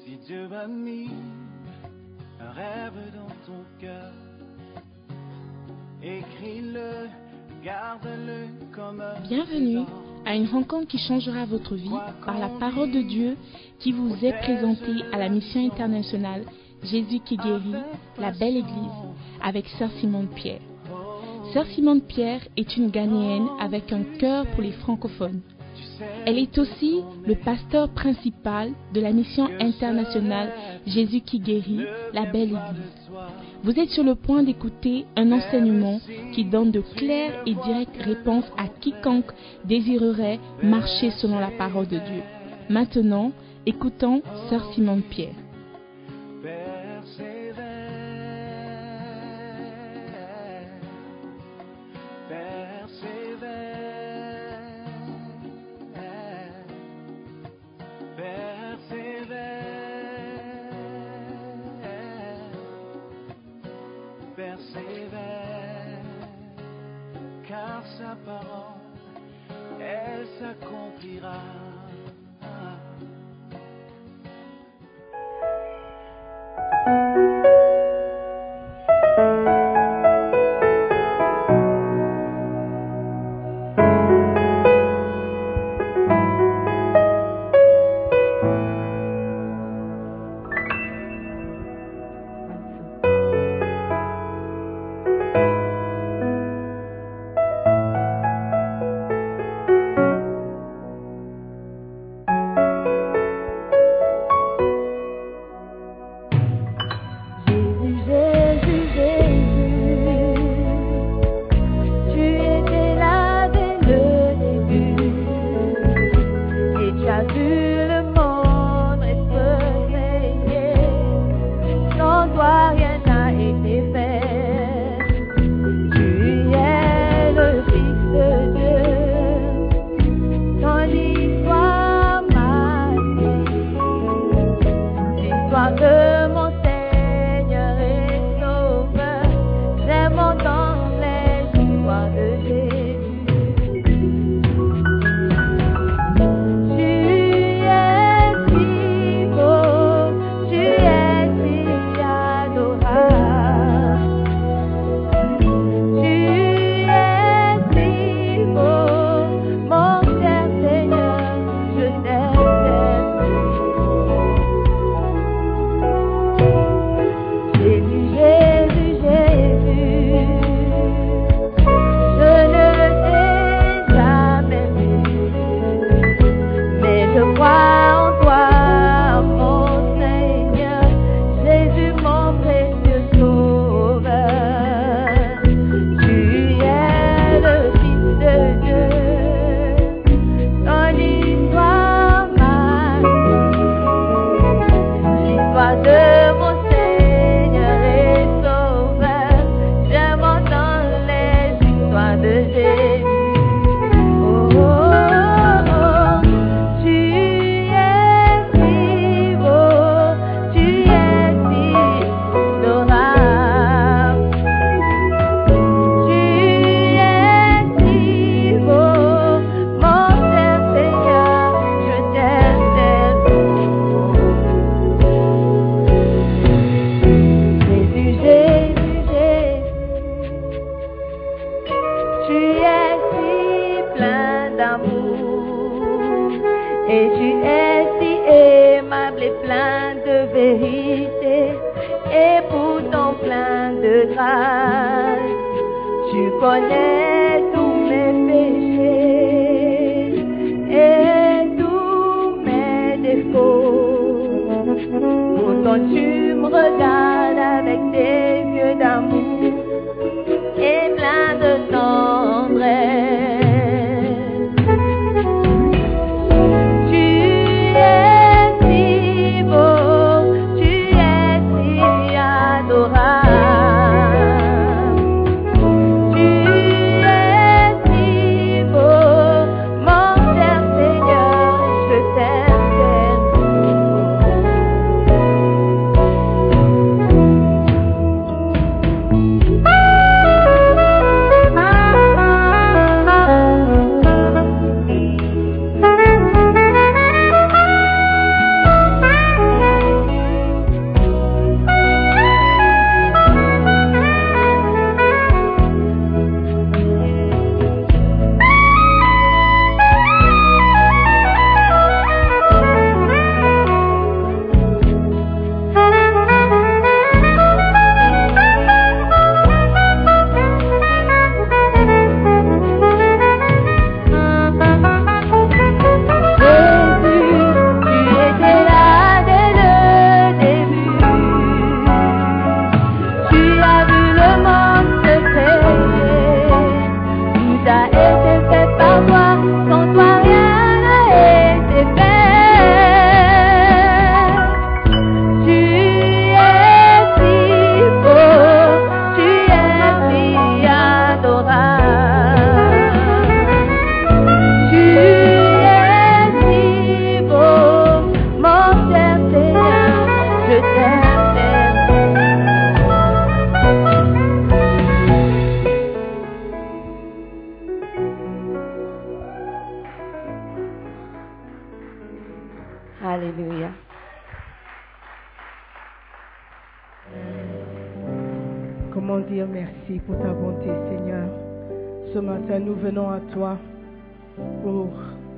Si Dieu a mis un rêve dans ton cœur, écris-le, garde-le comme un Bienvenue à une rencontre qui changera votre vie par la parole de Dieu qui vous est présentée à la mission internationale Jésus qui guérit, la belle église, avec Sœur Simone Pierre. Sœur Simone Pierre est une Ghanéenne avec un cœur pour les francophones. Elle est aussi le pasteur principal de la mission internationale Jésus qui guérit, la belle église. Vous êtes sur le point d'écouter un enseignement qui donne de claires et directes réponses à quiconque désirerait marcher selon la parole de Dieu. Maintenant, écoutons Sœur Simone Pierre. Persévère, car sa parole, elle s'accomplira. Alléluia. Comment dire merci pour ta bonté, Seigneur. Ce matin, nous venons à toi pour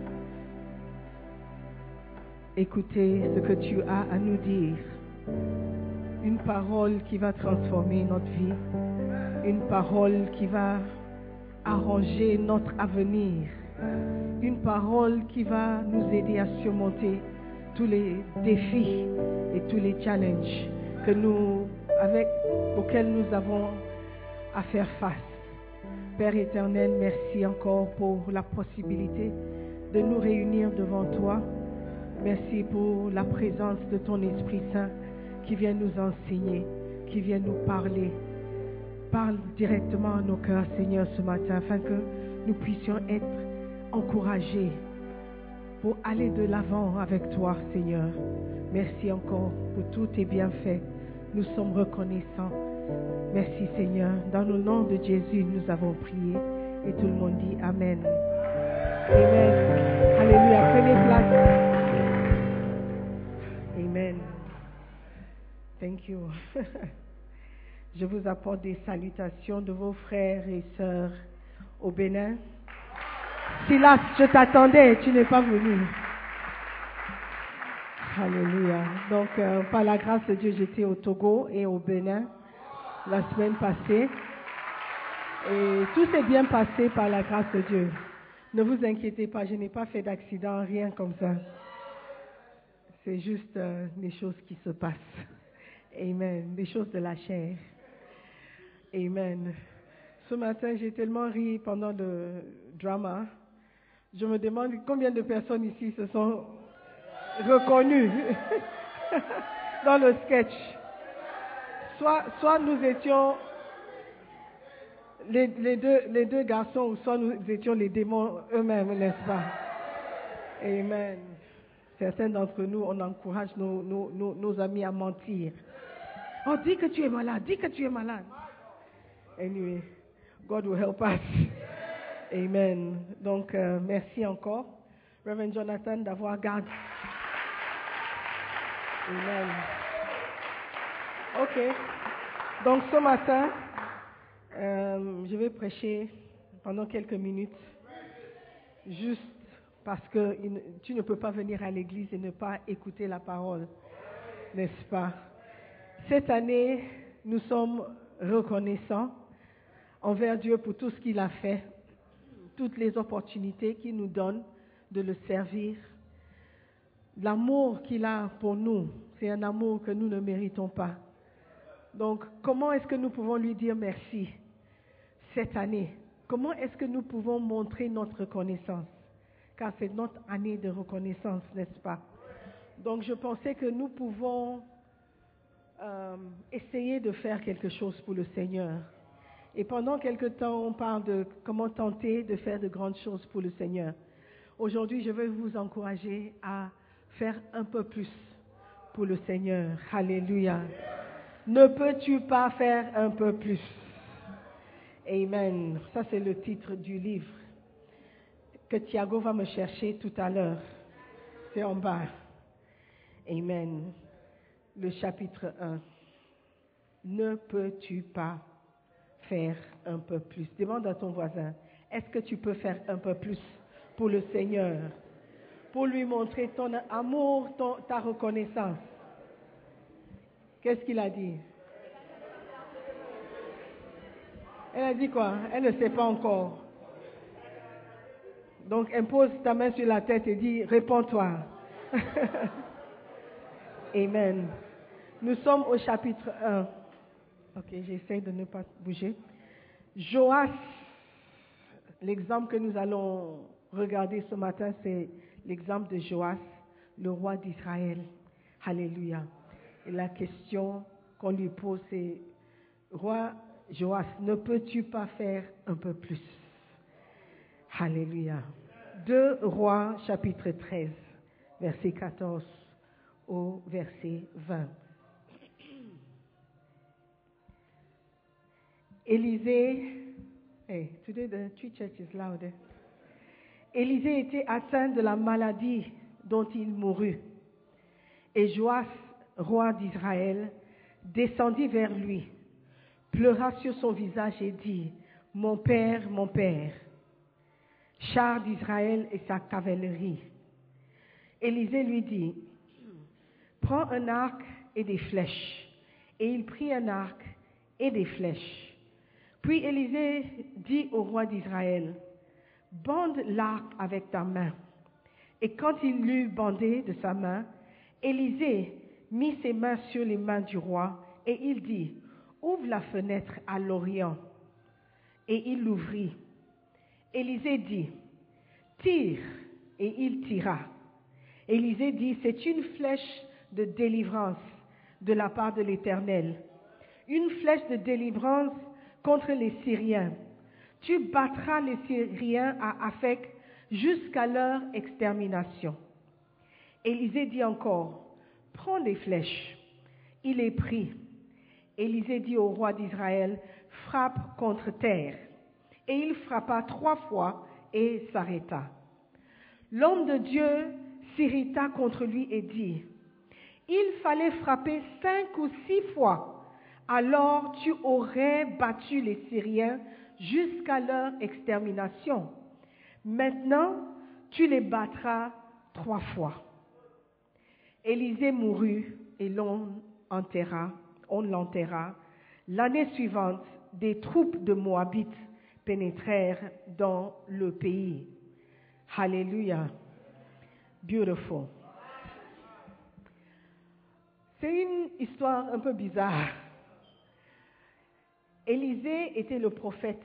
écouter ce que tu as à nous dire. Une parole qui va transformer notre vie. Une parole qui va arranger notre avenir. Une parole qui va nous aider à surmonter tous les défis et tous les challenges auxquels nous avons à faire face. Père éternel, merci encore pour la possibilité de nous réunir devant toi. Merci pour la présence de ton Esprit Saint qui vient nous enseigner, qui vient nous parler. Parle directement à nos cœurs, Seigneur, ce matin, afin que nous puissions être encouragés pour aller de l'avant avec toi, Seigneur. Merci encore pour tous tes bienfaits. Nous sommes reconnaissants. Merci, Seigneur. Dans le nom de Jésus, nous avons prié. Et tout le monde dit Amen. Amen. Alléluia. Prenez place. Amen. Thank you. Je vous apporte des salutations de vos frères et sœurs au Bénin. Silas, je t'attendais, tu n'es pas venu. Alléluia. Donc, par la grâce de Dieu, j'étais au Togo et au Bénin la semaine passée. Et tout s'est bien passé par la grâce de Dieu. Ne vous inquiétez pas, je n'ai pas fait d'accident, rien comme ça. C'est juste des choses qui se passent. Amen. Des choses de la chair. Amen. Ce matin, j'ai tellement ri pendant le drama. Je me demande combien de personnes ici se sont reconnues dans le sketch. Soit nous étions les deux garçons, ou soit nous étions les démons eux-mêmes, n'est-ce pas? Amen. Certains d'entre nous, on encourage nos amis à mentir. Oh, dis que tu es malade, dis que tu es malade. Anyway, God will help us. Amen. Donc, merci encore, Reverend Jonathan, d'avoir gardé. Amen. Ok. Donc, ce matin, je vais prêcher pendant quelques minutes, juste parce que tu ne peux pas venir à l'église et ne pas écouter la parole, n'est-ce pas? Cette année, nous sommes reconnaissants envers Dieu pour tout ce qu'il a fait, toutes les opportunités qu'il nous donne de le servir. L'amour qu'il a pour nous, c'est un amour que nous ne méritons pas. Donc, comment est-ce que nous pouvons lui dire merci cette année? Comment est-ce que nous pouvons montrer notre reconnaissance? Car c'est notre année de reconnaissance, n'est-ce pas? Donc, je pensais que nous pouvons essayer de faire quelque chose pour le Seigneur. Et pendant quelque temps, on parle de comment tenter de faire de grandes choses pour le Seigneur. Aujourd'hui, je vais vous encourager à faire un peu plus pour le Seigneur. Alléluia. Ne peux-tu pas faire un peu plus? Amen. Ça, c'est le titre du livre que Thiago va me chercher tout à l'heure. C'est en bas. Amen. Le chapitre 1. Ne peux-tu pas faire un peu plus? Demande à ton voisin, est-ce que tu peux faire un peu plus pour le Seigneur? Pour lui montrer ton amour, ta reconnaissance. Qu'est-ce qu'il a dit? Elle a dit quoi? Elle ne sait pas encore. Donc, impose ta main sur la tête et dis, réponds-toi. Amen. Nous sommes au chapitre 1. Ok, j'essaie de ne pas bouger. Joas, l'exemple que nous allons regarder ce matin, c'est l'exemple de Joas, le roi d'Israël. Alléluia. Et la question qu'on lui pose, c'est, roi Joas, ne peux-tu pas faire un peu plus? Alléluia. 2 Rois, chapitre 13, verset 14 au verset 20. Élisée, today the tree church is loud. Élisée était atteint de la maladie dont il mourut. Et Joas, roi d'Israël, descendit vers lui, pleura sur son visage et dit, mon père, char d'Israël et sa cavalerie. Élisée lui dit, prends un arc et des flèches. Et il prit un arc et des flèches. Puis Élisée dit au roi d'Israël, bande l'arc avec ta main. Et quand il l'eut bandé de sa main, Élisée mit ses mains sur les mains du roi et il dit, ouvre la fenêtre à l'orient. Et il l'ouvrit. Élisée dit, tire, et il tira. Élisée dit, c'est une flèche de délivrance de la part de l'Éternel, une flèche de délivrance contre les Syriens. Tu battras les Syriens à Aphek jusqu'à leur extermination. Élisée dit encore, prends les flèches. Il les prit. Élisée dit au roi d'Israël, frappe contre terre. Et il frappa 3 fois et s'arrêta. L'homme de Dieu s'irrita contre lui et dit, il fallait frapper 5 ou 6 fois, alors tu aurais battu les Syriens jusqu'à leur extermination. Maintenant, tu les battras 3 fois. Élisée mourut et on l'enterra. L'année suivante, des troupes de Moabites pénétrèrent dans le pays. Hallelujah. Beautiful. C'est une histoire un peu bizarre. Élisée était le prophète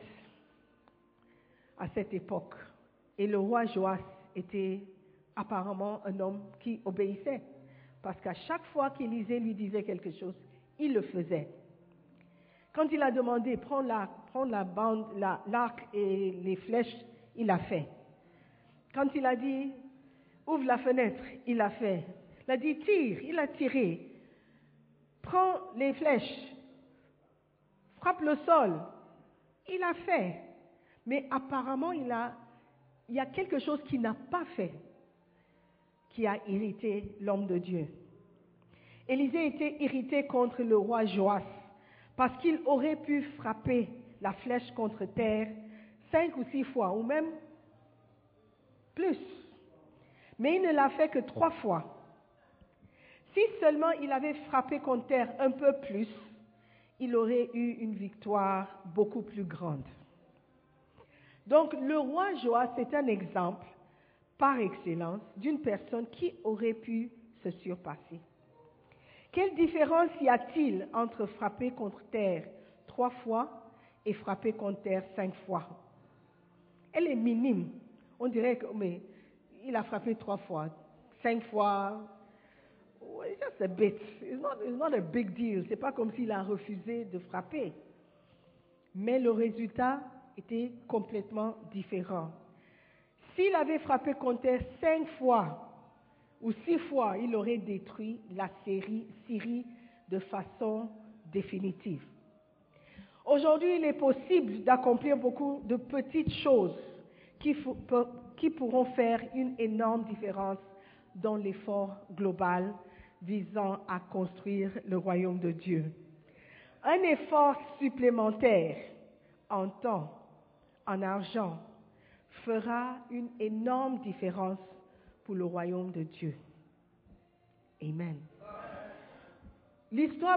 à cette époque et le roi Joas était apparemment un homme qui obéissait parce qu'à chaque fois qu'Élisée lui disait quelque chose, il le faisait. Quand il a demandé prends la bande, l'arc et les flèches, il l'a fait. Quand il a dit ouvre la fenêtre, il l'a fait. Il a dit tire, il a tiré. Prends les flèches, frappe le sol, il a fait. Mais apparemment, il y a quelque chose qu'il n'a pas fait, qui a irrité l'homme de Dieu. Élisée était irrité contre le roi Joas, parce qu'il aurait pu frapper la flèche contre terre 5 ou 6 fois, ou même plus. Mais il ne l'a fait que 3 fois. Si seulement il avait frappé contre terre un peu plus, il aurait eu une victoire beaucoup plus grande. Donc le roi Joas est un exemple par excellence d'une personne qui aurait pu se surpasser. Quelle différence y a-t-il entre frapper contre terre 3 fois et frapper contre terre 5 fois? Elle est minime. On dirait que mais il a frappé 3 fois, 5 fois. It's just a bit. It's not a big deal. C'est pas comme s'il a refusé de frapper. Mais le résultat était complètement différent. S'il avait frappé contre terre 5 fois ou 6 fois, il aurait détruit la Syrie de façon définitive. Aujourd'hui, il est possible d'accomplir beaucoup de petites choses qui pourront faire une énorme différence dans l'effort global visant à construire le royaume de Dieu. Un effort supplémentaire en temps, en argent, fera une énorme différence pour le royaume de Dieu. Amen. L'histoire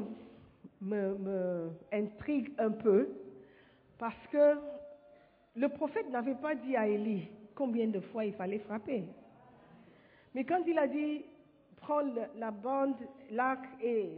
me intrigue un peu parce que le prophète n'avait pas dit à Élie combien de fois il fallait frapper. Mais quand il a dit prends la bande, l'arc et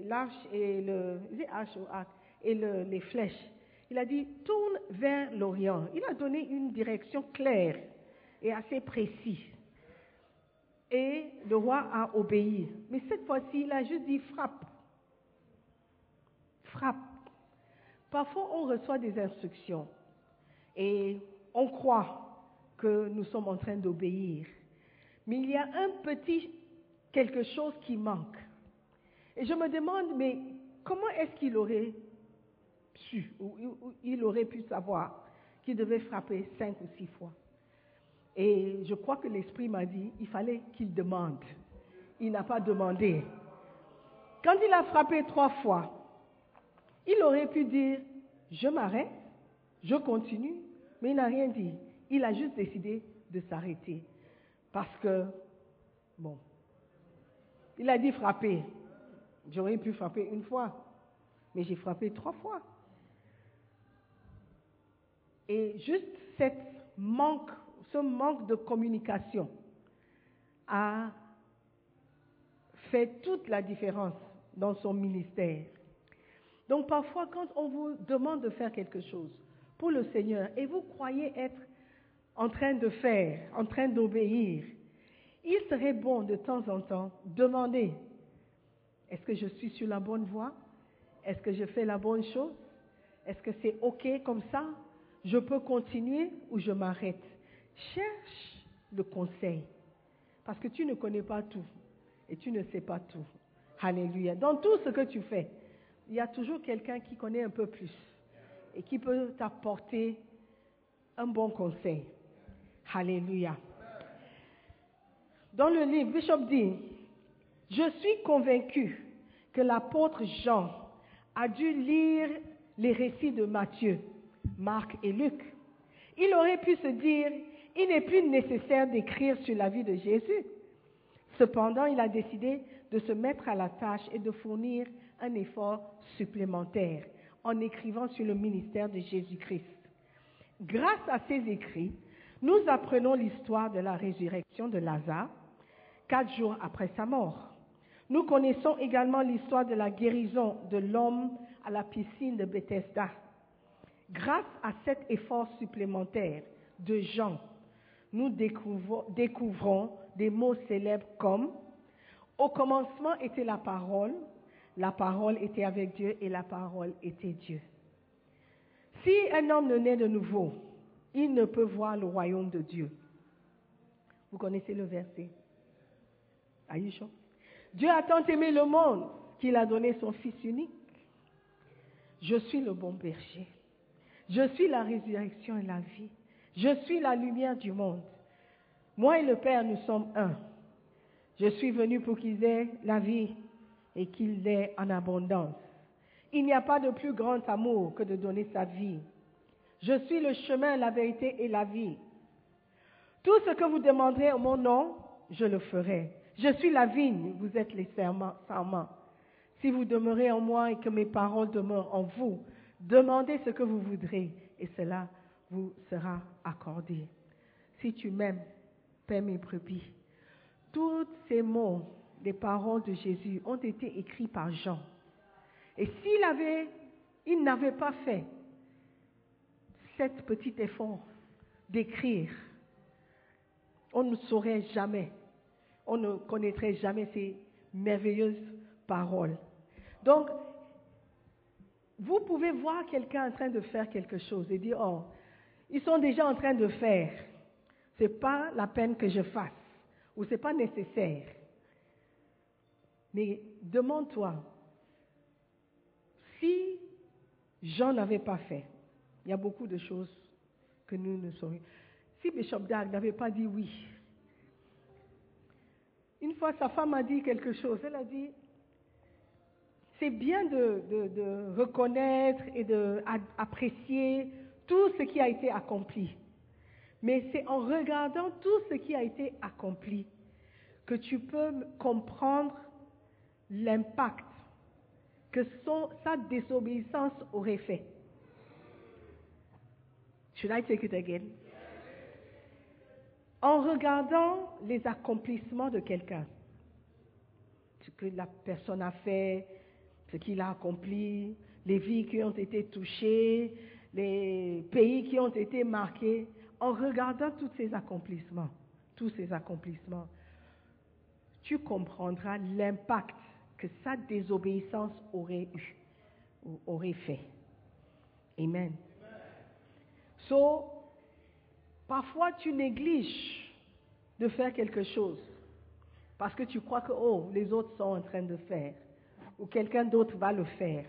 les flèches, il a dit tourne vers l'Orient. Il a donné une direction claire et assez précise. Et le roi a obéi. Mais cette fois-ci, il a juste dit frappe. Frappe. Parfois, on reçoit des instructions et on croit que nous sommes en train d'obéir. Mais il y a un petit quelque chose qui manque. Et je me demande, mais comment est-ce qu'il aurait su, ou il aurait pu savoir qu'il devait frapper 5 ou 6 fois? Et je crois que l'Esprit m'a dit, il fallait qu'il demande. il n'a pas demandé. Quand il a frappé 3 fois, il aurait pu dire, je m'arrête, je continue, mais il n'a rien dit. Il a juste décidé de s'arrêter. Parce que, bon, il a dit frapper. J'aurais pu frapper 1 fois, mais j'ai frappé 3 fois. Et juste ce manque de communication a fait toute la différence dans son ministère. Donc parfois, quand on vous demande de faire quelque chose pour le Seigneur et vous croyez être en train de faire, en train d'obéir, il serait bon de temps en temps demander, est-ce que je suis sur la bonne voie? Est-ce que je fais la bonne chose? Est-ce que c'est OK comme ça? Je peux continuer ou je m'arrête? Cherche le conseil, parce que tu ne connais pas tout et tu ne sais pas tout. Alléluia. Dans tout ce que tu fais, il y a toujours quelqu'un qui connaît un peu plus et qui peut t'apporter un bon conseil. Alléluia. Dans le livre, Bishop dit, « Je suis convaincu que l'apôtre Jean a dû lire les récits de Matthieu, Marc et Luc. Il aurait pu se dire, il n'est plus nécessaire d'écrire sur la vie de Jésus. Cependant, il a décidé de se mettre à la tâche et de fournir un effort supplémentaire en écrivant sur le ministère de Jésus-Christ. Grâce à ces écrits, nous apprenons l'histoire de la résurrection de Lazare, 4 jours après sa mort. Nous connaissons également l'histoire de la guérison de l'homme à la piscine de Bethesda. Grâce à cet effort supplémentaire de Jean, nous découvrons des mots célèbres comme « Au commencement était la parole était avec Dieu et la parole était Dieu. » Si un homme ne naît de nouveau, il ne peut voir le royaume de Dieu. Vous connaissez le verset? Are you sure? Dieu a tant aimé le monde qu'il a donné son Fils unique. Je suis le bon berger. Je suis la résurrection et la vie. Je suis la lumière du monde. Moi et le Père, nous sommes un. Je suis venu pour qu'ils aient la vie et qu'ils l'aient en abondance. Il n'y a pas de plus grand amour que de donner sa vie. Je suis le chemin, la vérité et la vie. Tout ce que vous demanderez en mon nom, je le ferai. Je suis la vigne, vous êtes les sarments. Si vous demeurez en moi et que mes paroles demeurent en vous, demandez ce que vous voudrez et cela vous sera accordé. Si tu m'aimes, paie mes brebis. Tous ces mots, les paroles de Jésus, ont été écrits par Jean. Et il n'avait pas fait cet petit effort d'écrire, on ne saurait jamais, on ne connaîtrait jamais ces merveilleuses paroles. Donc, vous pouvez voir quelqu'un en train de faire quelque chose et dire, oh, ils sont déjà en train de faire, ce n'est pas la peine que je fasse, ou ce n'est pas nécessaire. Mais demande-toi, si Jean n'avait pas fait, il y a beaucoup de choses que nous ne saurions. Si Bishop Dag n'avait pas dit oui, une fois sa femme a dit quelque chose, elle a dit, c'est bien de reconnaître et d'apprécier tout ce qui a été accompli. Mais c'est en regardant tout ce qui a été accompli que tu peux comprendre l'impact que sa désobéissance aurait fait. Should I take it again? En regardant les accomplissements de quelqu'un, ce que la personne a fait, ce qu'il a accompli, les vies qui ont été touchées, les pays qui ont été marqués, en regardant tous ces accomplissements, tu comprendras l'impact que sa désobéissance aurait eu, ou aurait fait. Amen. So, parfois tu négliges de faire quelque chose parce que tu crois que les autres sont en train de faire ou quelqu'un d'autre va le faire.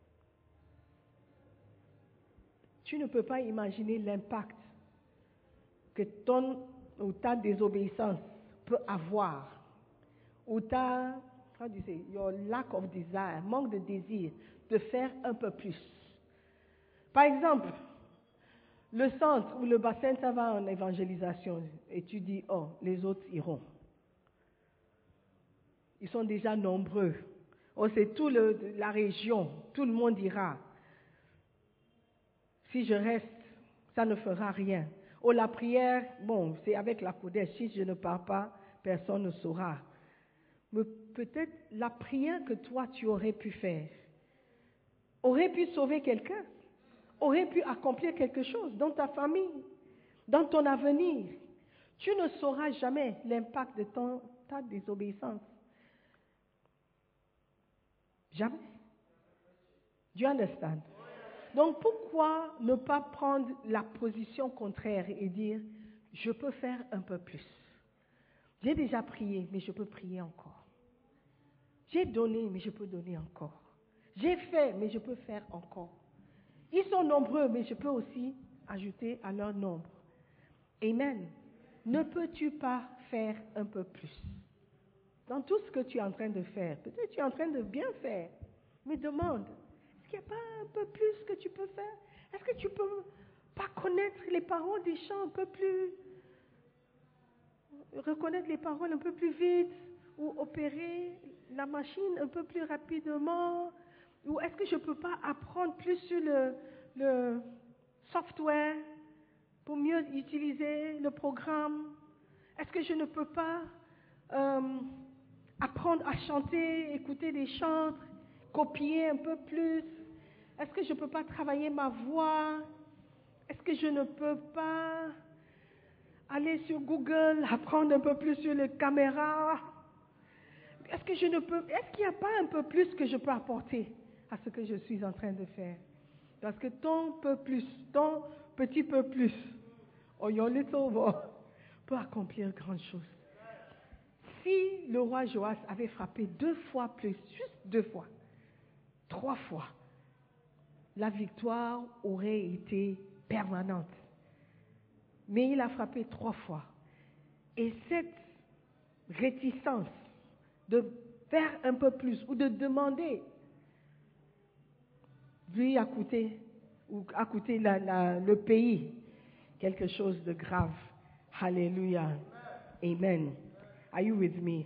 Tu ne peux pas imaginer l'impact que ton ou ta désobéissance peut avoir ou your lack of desire, manque de désir de faire un peu plus. Par exemple, le centre ou le bassin, ça va en évangélisation et tu dis, oh, les autres iront. Ils sont déjà nombreux. Oh, c'est toute la région, tout le monde ira. Si je reste, ça ne fera rien. Oh, la prière, bon, c'est avec la Kodesh. Si je ne pars pas, personne ne saura. Mais peut-être la prière que toi, tu aurais pu faire, aurait pu sauver quelqu'un, aurait pu accomplir quelque chose dans ta famille, dans ton avenir. Tu ne sauras jamais l'impact de ta désobéissance. Jamais. Do you understand? Donc pourquoi ne pas prendre la position contraire et dire, je peux faire un peu plus. J'ai déjà prié, mais je peux prier encore. J'ai donné, mais je peux donner encore. J'ai fait, mais je peux faire encore. Ils sont nombreux, mais je peux aussi ajouter à leur nombre. Amen. Ne peux-tu pas faire un peu plus? Dans tout ce que tu es en train de faire, peut-être tu es en train de bien faire, mais demande, est-ce qu'il n'y a pas un peu plus que tu peux faire? Est-ce que tu peux pas connaître les paroles des chants un peu plus, reconnaître les paroles un peu plus vite, ou opérer la machine un peu plus rapidement? Ou est-ce que je ne peux pas apprendre plus sur le software pour mieux utiliser le programme? Est-ce que je ne peux pas apprendre à chanter, écouter des chants, copier un peu plus? Est-ce que je ne peux pas travailler ma voix? Est-ce que je ne peux pas aller sur Google, apprendre un peu plus sur les caméras? Est-ce qu'il n'y a pas un peu plus que je peux apporter à ce que je suis en train de faire? Parce que ton peu plus, ton petit peu plus, or your little more, peut accomplir grandes choses. Si le roi Joas avait frappé 2 fois plus, juste 2 fois, 3 fois, la victoire aurait été permanente. Mais il a frappé 3 fois. Et cette réticence de faire un peu plus ou de demander, lui a coûté le pays quelque chose de grave. Hallelujah. Amen. Are you with me?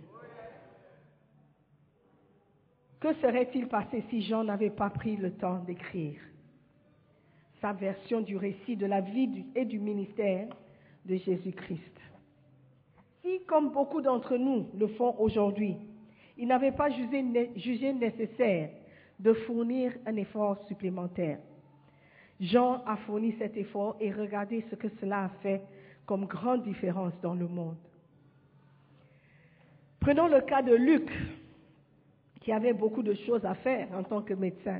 Que serait-il passé si Jean n'avait pas pris le temps d'écrire sa version du récit de la vie et du ministère de Jésus-Christ? Si, comme beaucoup d'entre nous le font aujourd'hui, il n'avait pas jugé nécessaire de fournir un effort supplémentaire, Jean a fourni cet effort et regardez ce que cela a fait comme grande différence dans le monde. Prenons le cas de Luc, qui avait beaucoup de choses à faire en tant que médecin.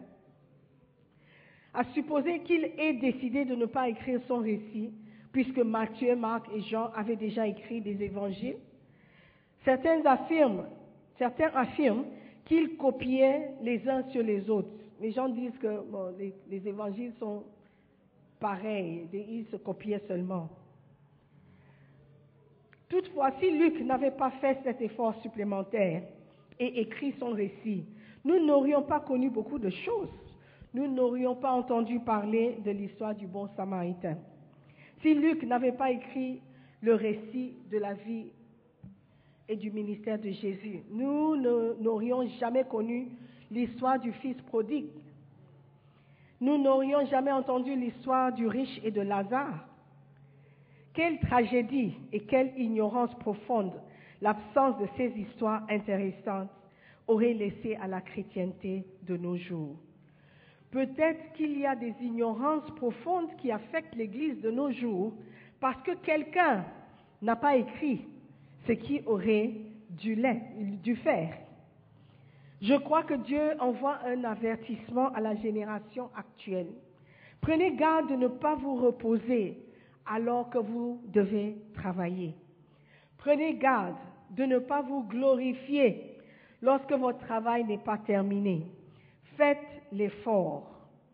À supposer qu'il ait décidé de ne pas écrire son récit, puisque Matthieu, Marc et Jean avaient déjà écrit des évangiles, certains affirment qu'ils copiaient les uns sur les autres. Les gens disent que les évangiles sont pareils, ils se copiaient seulement. Toutefois, si Luc n'avait pas fait cet effort supplémentaire et écrit son récit, nous n'aurions pas connu beaucoup de choses. Nous n'aurions pas entendu parler de l'histoire du bon Samaritain. Si Luc n'avait pas écrit le récit de la vie et du ministère de Jésus, nous n'aurions jamais connu l'histoire du fils prodigue. Nous n'aurions jamais entendu l'histoire du riche et de Lazare. Quelle tragédie et quelle ignorance profonde l'absence de ces histoires intéressantes aurait laissé à la chrétienté de nos jours. Peut-être qu'il y a des ignorances profondes qui affectent l'Église de nos jours parce que quelqu'un n'a pas écrit ce qu'il aurait dû faire. Je crois que Dieu envoie un avertissement à la génération actuelle. Prenez garde de ne pas vous reposer alors que vous devez travailler. Prenez garde de ne pas vous glorifier lorsque votre travail n'est pas terminé. Faites l'effort.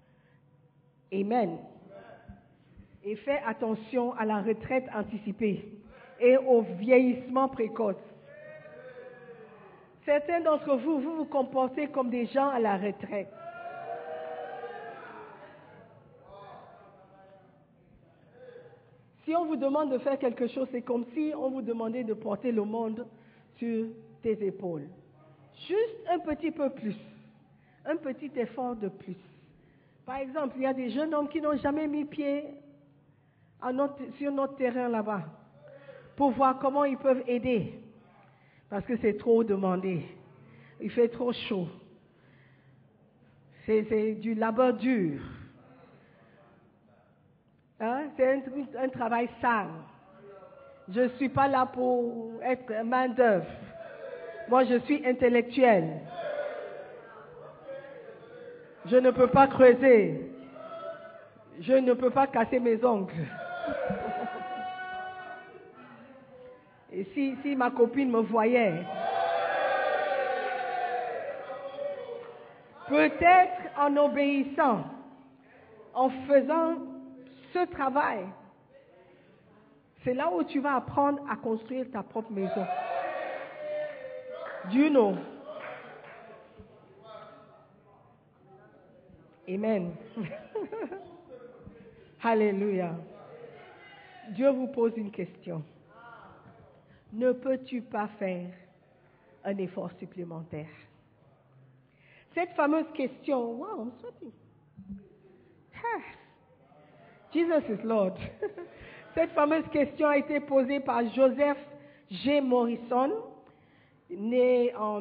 Amen. Et faites attention à la retraite anticipée et au vieillissement précoce. Certains d'entre vous, vous vous comportez comme des gens à la retraite. Si on vous demande de faire quelque chose, c'est comme si on vous demandait de porter le monde sur tes épaules. Juste un petit peu plus. Un petit effort de plus. Par exemple, il y a des jeunes hommes qui n'ont jamais mis pied sur notre terrain là-bas pour voir comment ils peuvent aider. Parce que c'est trop demandé. Il fait trop chaud. C'est du labeur dur. Hein? C'est un travail sale. Je ne suis pas là pour être main d'œuvre. Moi, je suis intellectuel. Je ne peux pas creuser. Je ne peux pas casser mes ongles. Et si ma copine me voyait, peut-être en obéissant, en faisant ce travail, c'est là où tu vas apprendre à construire ta propre maison. Dieu know. Amen. Alléluia. Dieu vous pose une question. Ne peux-tu pas faire un effort supplémentaire? Cette fameuse question, wow, I'm sweating. Jesus is Lord. Cette fameuse question a été posée par Joseph G. Morrison, né en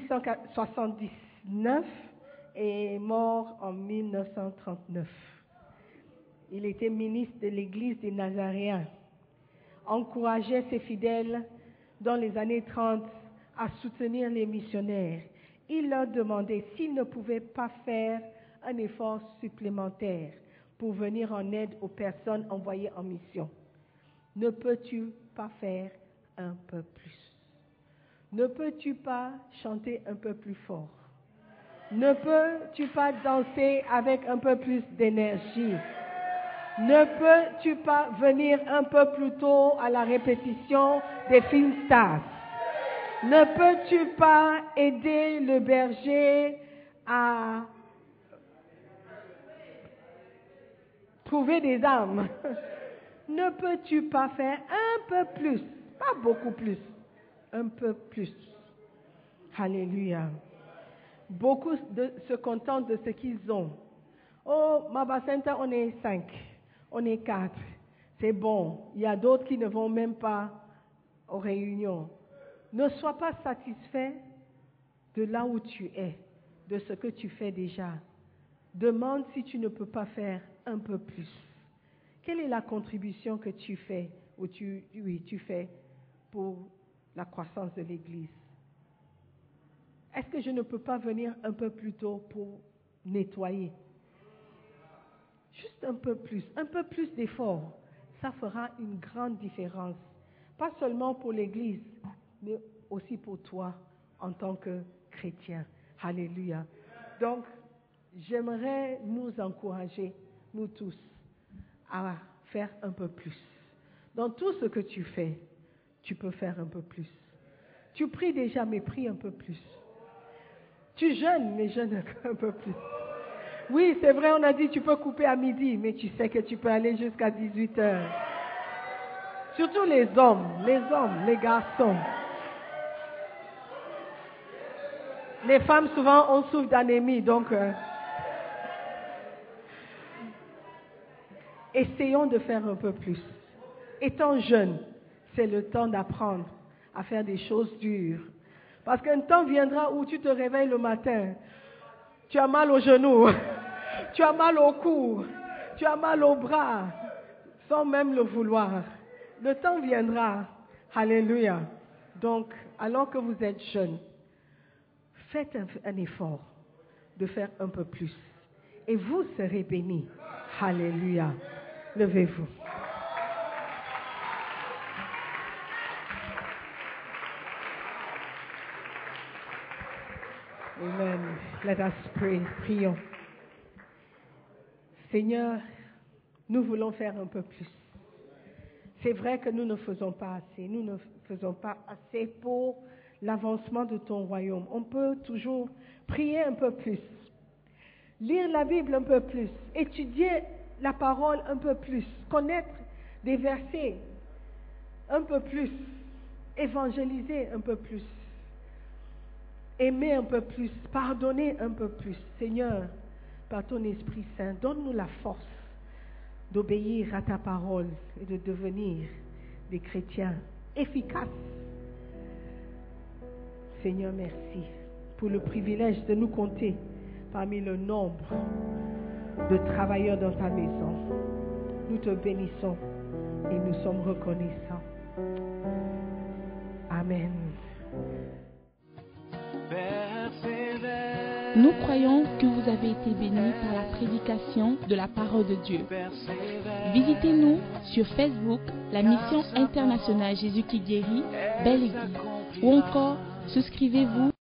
1879 et mort en 1939. Il était ministre de l'Église des Nazaréens, encourageait ses fidèles dans les années 30 à soutenir les missionnaires. Il leur demandait s'ils ne pouvaient pas faire un effort supplémentaire pour venir en aide aux personnes envoyées en mission. Ne peux-tu pas faire un peu plus? Ne peux-tu pas chanter un peu plus fort? Ne peux-tu pas danser avec un peu plus d'énergie? Ne peux-tu pas venir un peu plus tôt à la répétition des films stars? Ne peux-tu pas aider le berger à trouver des âmes? Ne peux-tu pas faire un peu plus? Pas beaucoup plus, un peu plus. Alléluia. Beaucoup se contentent de ce qu'ils ont. Oh, Mabacenta, on est 5, on est 4. C'est bon. Il y a d'autres qui ne vont même pas aux réunions. Ne sois pas satisfait de là où tu es, de ce que tu fais déjà. Demande si tu ne peux pas faire un peu plus. Quelle est la contribution que tu fais, ou tu fais pour la croissance de l'Église? Est-ce que je ne peux pas venir un peu plus tôt pour nettoyer? Juste un peu plus d'effort. Ça fera une grande différence. Pas seulement pour l'Église, mais aussi pour toi en tant que chrétien. Alléluia. Donc, j'aimerais nous encourager, nous tous, à faire un peu plus. Dans tout ce que tu fais, tu peux faire un peu plus. Tu pries déjà, mais prie un peu plus. Tu jeûnes, mais jeûne un peu plus. Oui, c'est vrai, on a dit tu peux couper à midi, mais tu sais que tu peux aller jusqu'à 18 heures. Surtout les hommes, les garçons. Les femmes, souvent, on souffre d'anémie, donc essayons de faire un peu plus. Étant jeune, c'est le temps d'apprendre à faire des choses dures. Parce qu'un temps viendra où tu te réveilles le matin, tu as mal aux genoux, tu as mal au cou, tu as mal aux bras, sans même le vouloir. Le temps viendra. Alléluia. Donc, alors que vous êtes jeune, faites un effort de faire un peu plus. Et vous serez bénis. Alléluia. Levez-vous. Amen. Let us pray. Prions. Seigneur, nous voulons faire un peu plus. C'est vrai que nous ne faisons pas assez. Nous ne faisons pas assez pour l'avancement de ton royaume. On peut toujours prier un peu plus, lire la Bible un peu plus, étudier la parole un peu plus, connaître des versets un peu plus, évangéliser un peu plus, aimer un peu plus, pardonner un peu plus. Seigneur, par ton Esprit Saint, donne-nous la force d'obéir à ta parole et de devenir des chrétiens efficaces. Seigneur, merci pour le privilège de nous compter parmi le nombre de travailleurs dans ta maison. Nous te bénissons et nous sommes reconnaissants. Amen. Nous croyons que vous avez été bénis par la prédication de la parole de Dieu. Visitez-nous sur Facebook, la Mission Internationale Jésus qui guérit, Belle Église, ou encore souscrivez-vous